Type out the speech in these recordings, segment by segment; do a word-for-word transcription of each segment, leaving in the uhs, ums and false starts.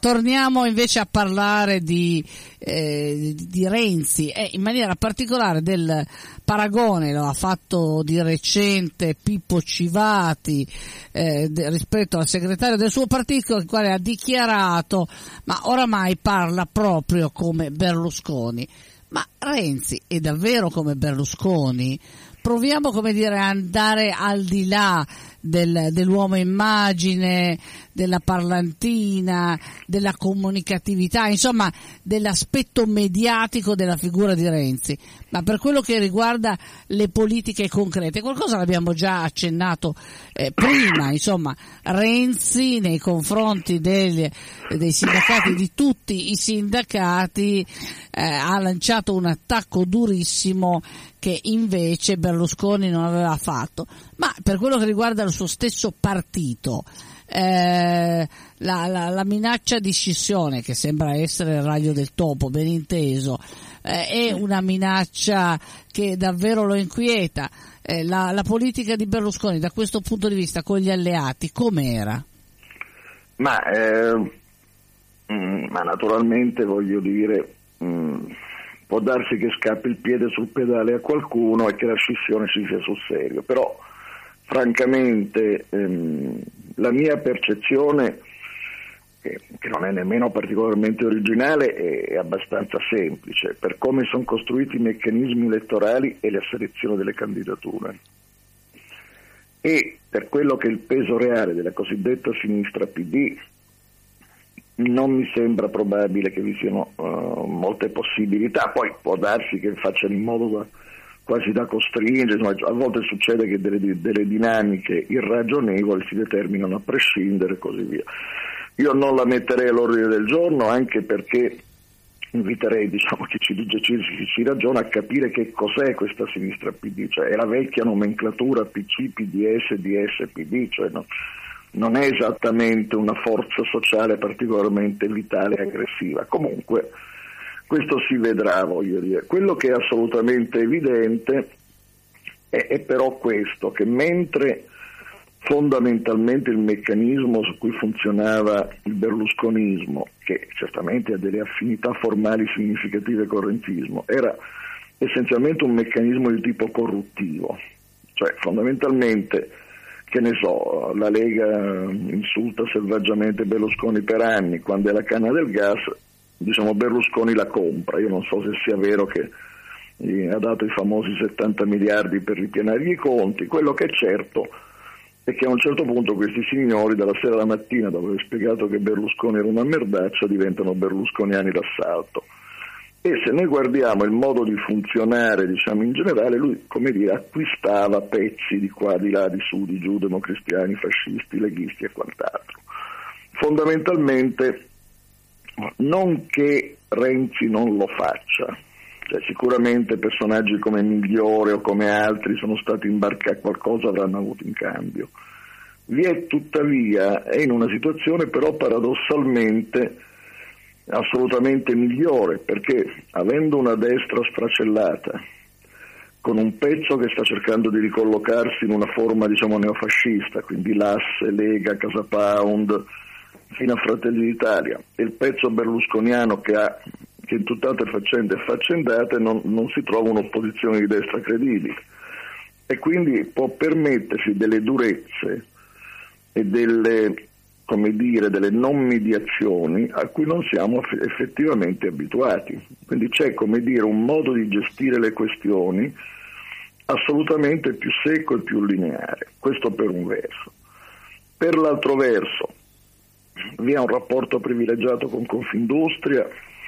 torniamo invece a parlare di, eh, di Renzi e in maniera particolare del paragone, lo ha fatto di recente Pippo Civati eh, de, rispetto al segretario del suo partito, il quale ha dichiarato ma oramai parla proprio come Berlusconi. Ma Renzi è davvero come Berlusconi? Proviamo, come dire, a andare al di là del, dell'uomo immagine, della parlantina, della comunicatività, insomma dell'aspetto mediatico della figura di Renzi. Ma per quello che riguarda le politiche concrete, qualcosa l'abbiamo già accennato eh, prima, insomma Renzi nei confronti degli, dei sindacati, di tutti i sindacati, eh, ha lanciato un attacco durissimo che invece Berlusconi non aveva fatto. Ma per quello che riguarda il suo stesso partito, eh, la, la, la minaccia di scissione, che sembra essere il raglio del topo, ben inteso, eh, è una minaccia che davvero lo inquieta. Eh, la, la politica di Berlusconi da questo punto di vista con gli alleati com'era? Ma, eh, mh, ma naturalmente voglio dire... Mh, può darsi che scappi il piede sul pedale a qualcuno e che la scissione ci sia sul serio, però francamente ehm, la mia percezione, che, che non è nemmeno particolarmente originale, è, è abbastanza semplice, per come sono costruiti i meccanismi elettorali e la selezione delle candidature e per quello che è il peso reale della cosiddetta sinistra P D. Non mi sembra probabile che vi siano uh, molte possibilità, poi può darsi che facciano in modo da, quasi da costringere, insomma, a volte succede che delle, delle dinamiche irragionevoli si determinano a prescindere e così via. Io non la metterei all'ordine del giorno, anche perché inviterei, diciamo, chi ci dice, chi ci ragiona, a capire che cos'è questa sinistra P D, cioè è la vecchia nomenclatura P C, P D S, D S, P D, cioè no, non è esattamente una forza sociale particolarmente vitale e aggressiva. Comunque questo si vedrà, voglio dire. Quello che è assolutamente evidente è, è però questo, che mentre fondamentalmente il meccanismo su cui funzionava il berlusconismo, che certamente ha delle affinità formali significative con il rentismo, era essenzialmente un meccanismo di tipo corruttivo, cioè fondamentalmente, che ne so, la Lega insulta selvaggiamente Berlusconi per anni, quando è la canna del gas, diciamo Berlusconi la compra. Io non so se sia vero che ha dato i famosi settanta miliardi per ripianare i conti. Quello che è certo è che a un certo punto questi signori, dalla sera alla mattina, dopo aver spiegato che Berlusconi era una merdaccia, diventano berlusconiani d'assalto. E se noi guardiamo il modo di funzionare, diciamo in generale, lui, come dire, acquistava pezzi di qua, di là, di su, di giù, democristiani, fascisti, leghisti e quant'altro. Fondamentalmente, non che Renzi non lo faccia, cioè sicuramente personaggi come Migliore o come altri sono stati imbarcati, qualcosa avranno avuto in cambio. Vi è tuttavia, è in una situazione però paradossalmente assolutamente migliore, perché avendo una destra sfracellata, con un pezzo che sta cercando di ricollocarsi in una forma, diciamo, neofascista, quindi l'Asse, Lega, Casa Pound, fino a Fratelli d'Italia, e il pezzo berlusconiano che ha, che in tutt'altre faccende e faccendate non, non si trova un'opposizione di destra credibile, e quindi può permettersi delle durezze e delle, come dire, delle non mediazioni a cui non siamo effettivamente abituati. Quindi c'è, come dire, un modo di gestire le questioni assolutamente più secco e più lineare. Questo per un verso. Per l'altro verso vi è un rapporto privilegiato con Confindustria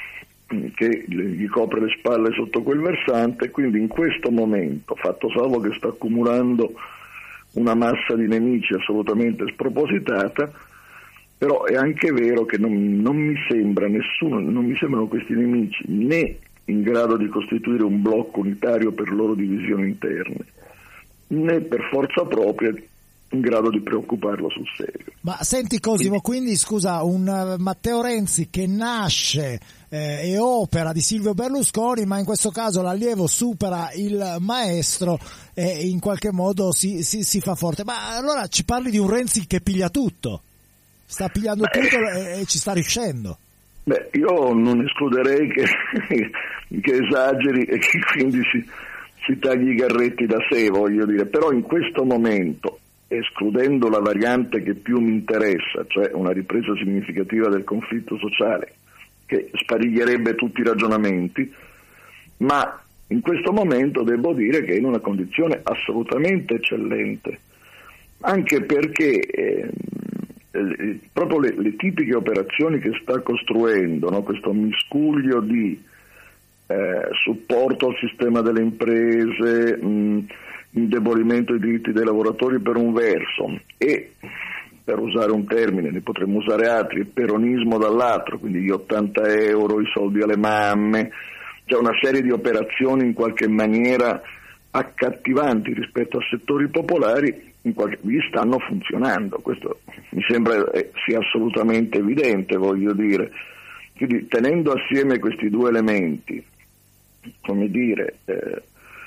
che gli copre le spalle sotto quel versante, quindi in questo momento, fatto salvo che sta accumulando una massa di nemici assolutamente spropositata, però è anche vero che non, non mi sembra nessuno, non mi sembrano questi nemici né in grado di costituire un blocco unitario per loro divisioni interne, né per forza propria in grado di preoccuparlo sul serio. Ma senti Cosimo, quindi scusa, un uh, Matteo Renzi che nasce eh, e opera di Silvio Berlusconi, ma in questo caso l'allievo supera il maestro e in qualche modo si, si, si fa forte. Ma allora ci parli di un Renzi che piglia tutto? sta pigliando Beh, tutto e, e ci sta riuscendo. Beh, io non escluderei che, che esageri e che quindi si, si tagli i garretti da sé, voglio dire, però in questo momento, escludendo la variante che più mi interessa, cioè una ripresa significativa del conflitto sociale, che spariglierebbe tutti i ragionamenti, ma in questo momento devo dire che è in una condizione assolutamente eccellente, anche perché eh, eh, proprio le, le tipiche operazioni che sta costruendo, no? Questo miscuglio di eh, supporto al sistema delle imprese, mh, indebolimento dei diritti dei lavoratori per un verso e, per usare un termine, ne potremmo usare altri, il peronismo dall'altro, quindi gli ottanta euro, i soldi alle mamme, c'è una serie di operazioni in qualche maniera accattivanti rispetto a settori popolari, in qualche, gli stanno funzionando, questo mi sembra eh, sia assolutamente evidente, voglio dire. Quindi tenendo assieme questi due elementi, come dire, eh,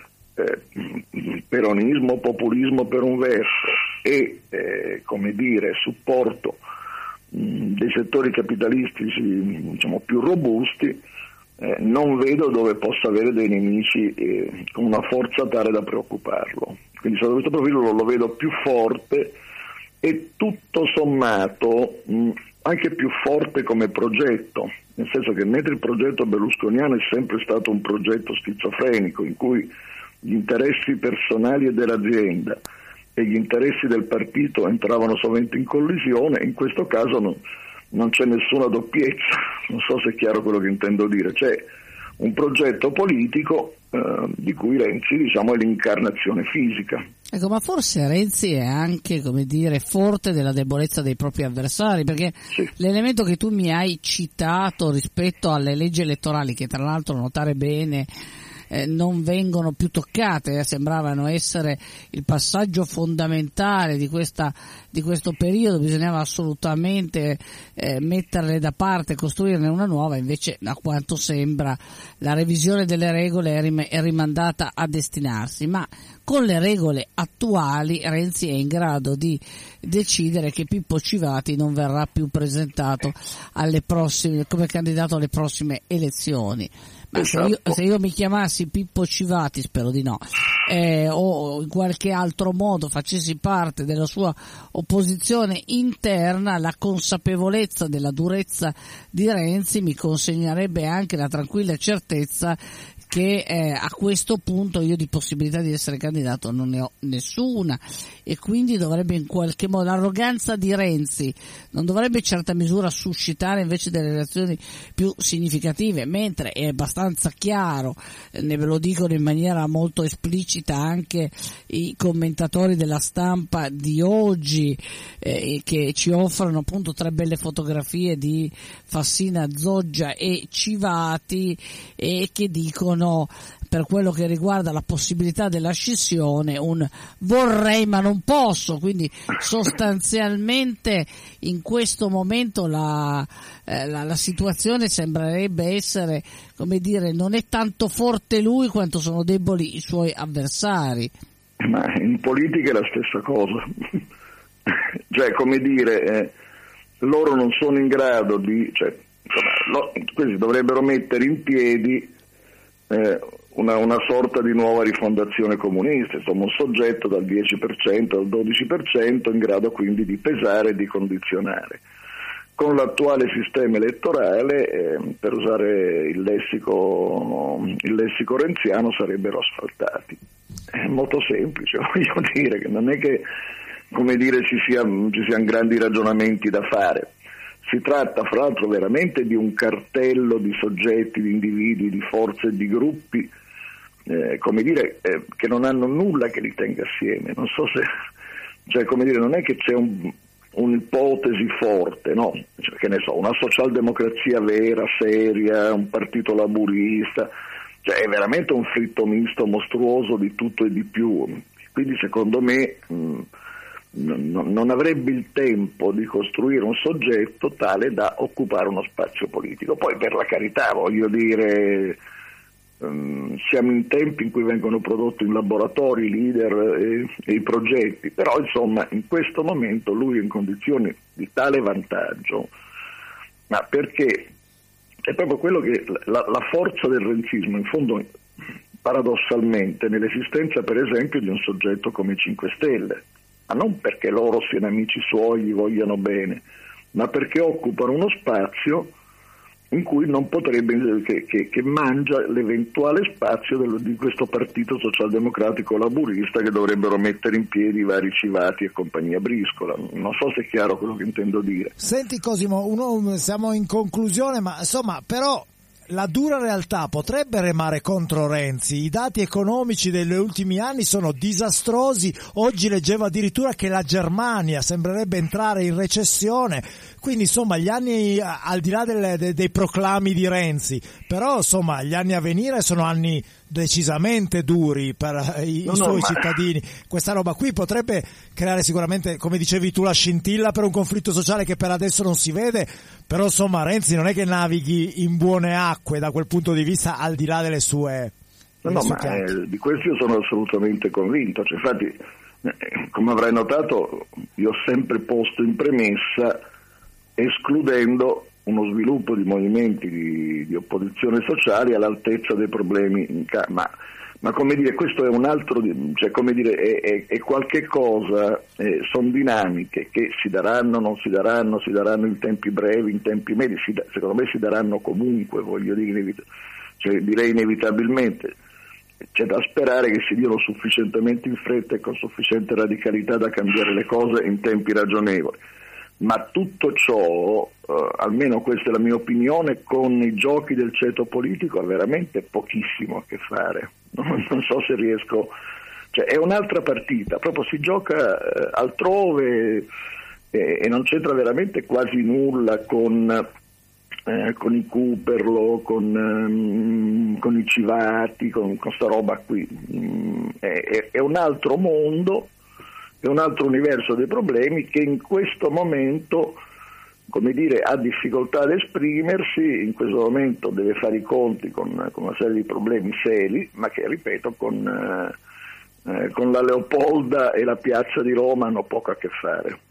eh, peronismo, populismo per un verso e eh, come dire, supporto mh, dei settori capitalistici, diciamo, più robusti, eh, non vedo dove possa avere dei nemici eh, con una forza tale da preoccuparlo. Quindi sotto questo profilo lo, lo vedo più forte e tutto sommato mh, anche più forte come progetto, nel senso che mentre il progetto berlusconiano è sempre stato un progetto schizofrenico in cui gli interessi personali e dell'azienda e gli interessi del partito entravano sovente in collisione, in questo caso non, non c'è nessuna doppiezza, non so se è chiaro quello che intendo dire, c'è un progetto politico eh, di cui Renzi, diciamo, è l'incarnazione fisica. Ecco, ma forse Renzi è anche, come dire, forte della debolezza dei propri avversari, perché sì. L'elemento che tu mi hai citato rispetto alle leggi elettorali, che tra l'altro, notare bene, Eh, non vengono più toccate, eh, sembravano essere il passaggio fondamentale di questa di questo periodo, bisognava assolutamente eh, metterle da parte, costruirne una nuova, invece a quanto sembra la revisione delle regole è, rim- è rimandata a destinarsi, ma con le regole attuali Renzi è in grado di decidere che Pippo Civati non verrà più presentato alle prossime, come candidato alle prossime elezioni. Ma se io, se io mi chiamassi Pippo Civati, spero di no, eh, o in qualche altro modo facessi parte della sua opposizione interna, la consapevolezza della durezza di Renzi mi consegnerebbe anche la tranquilla certezza che eh, a questo punto io di possibilità di essere candidato non ne ho nessuna, e quindi dovrebbe in qualche modo, l'arroganza di Renzi non dovrebbe in certa misura suscitare invece delle reazioni più significative, mentre è abbastanza chiaro, eh, ne ve lo dicono in maniera molto esplicita anche i commentatori della stampa di oggi, eh, che ci offrono appunto tre belle fotografie di Fassina, Zoggia e Civati, e che dicono, per quello che riguarda la possibilità della scissione, un vorrei ma non posso, quindi sostanzialmente in questo momento la, eh, la, la situazione sembrerebbe essere, come dire, non è tanto forte lui quanto sono deboli i suoi avversari. Ma in politica è la stessa cosa, cioè, come dire, eh, loro non sono in grado di, cioè, insomma, lo, questi dovrebbero mettere in piedi Eh, una, una sorta di nuova rifondazione comunista, insomma un soggetto dal dieci per cento al dodici per cento in grado quindi di pesare e di condizionare. Con l'attuale sistema elettorale, eh, per usare il lessico, il lessico renziano, sarebbero asfaltati. È molto semplice, voglio dire, che non è che, come dire, ci siano, ci siano grandi ragionamenti da fare. Si tratta fra l'altro veramente di un cartello di soggetti, di individui, di forze, di gruppi, eh, come dire, eh, che non hanno nulla che li tenga assieme. Non so se, cioè, come dire, non è che c'è un, un'ipotesi forte, no? Cioè, che ne so, una socialdemocrazia vera, seria, un partito laburista, cioè è veramente un fritto misto mostruoso di tutto e di più. Quindi secondo me mh, non avrebbe il tempo di costruire un soggetto tale da occupare uno spazio politico. Poi, per la carità, voglio dire, um, siamo in tempi in cui vengono prodotti in laboratori i leader e, e i progetti, però insomma in questo momento lui è in condizioni di tale vantaggio, ma perché è proprio quello che la, la forza del renzismo, in fondo, paradossalmente, nell'esistenza per esempio di un soggetto come i cinque Stelle, ma non perché loro siano amici suoi, gli vogliano bene, ma perché occupano uno spazio in cui non potrebbe, che, che, che mangia l'eventuale spazio del, di questo partito socialdemocratico laburista che dovrebbero mettere in piedi i vari Civati e compagnia briscola. Non so se è chiaro quello che intendo dire. Senti Cosimo, uno, siamo in conclusione, ma insomma, però la dura realtà potrebbe remare contro Renzi. I dati economici degli ultimi anni sono disastrosi. Oggi leggevo addirittura che la Germania sembrerebbe entrare in recessione. Quindi insomma gli anni, al di là delle, dei, dei proclami di Renzi, però insomma gli anni a venire sono anni decisamente duri per i, no, i suoi no, cittadini. Questa roba qui potrebbe creare sicuramente, come dicevi tu, la scintilla per un conflitto sociale che per adesso non si vede, però insomma Renzi non è che navighi in buone acque da quel punto di vista, al di là delle sue no, no ma eh, di questo io sono assolutamente convinto. Cioè, infatti eh, come avrai notato io ho sempre posto in premessa, escludendo uno sviluppo di movimenti di, di opposizione sociale all'altezza dei problemi in ca- ma, ma come dire, questo è un altro, cioè come dire, è, è, è qualche cosa, eh, sono dinamiche che si daranno, non si daranno, si daranno in tempi brevi, in tempi medi, si da, secondo me si daranno comunque, voglio dire, inevit- cioè, direi inevitabilmente. C'è da sperare che si diano sufficientemente in fretta e con sufficiente radicalità da cambiare le cose in tempi ragionevoli. Ma tutto ciò, eh, almeno questa è la mia opinione, con i giochi del ceto politico ha veramente pochissimo a che fare. Non, non so se riesco, cioè è un'altra partita, proprio si gioca eh, altrove eh, e non c'entra veramente quasi nulla con, eh, con i Cooperlo, con, um, con i Civati, con questa roba qui. Mm, è, è un altro mondo. È un altro universo dei problemi che in questo momento, come dire, ha difficoltà ad esprimersi, in questo momento deve fare i conti con, con una serie di problemi seri, ma che, ripeto, con, eh, con la Leopolda e la piazza di Roma hanno poco a che fare.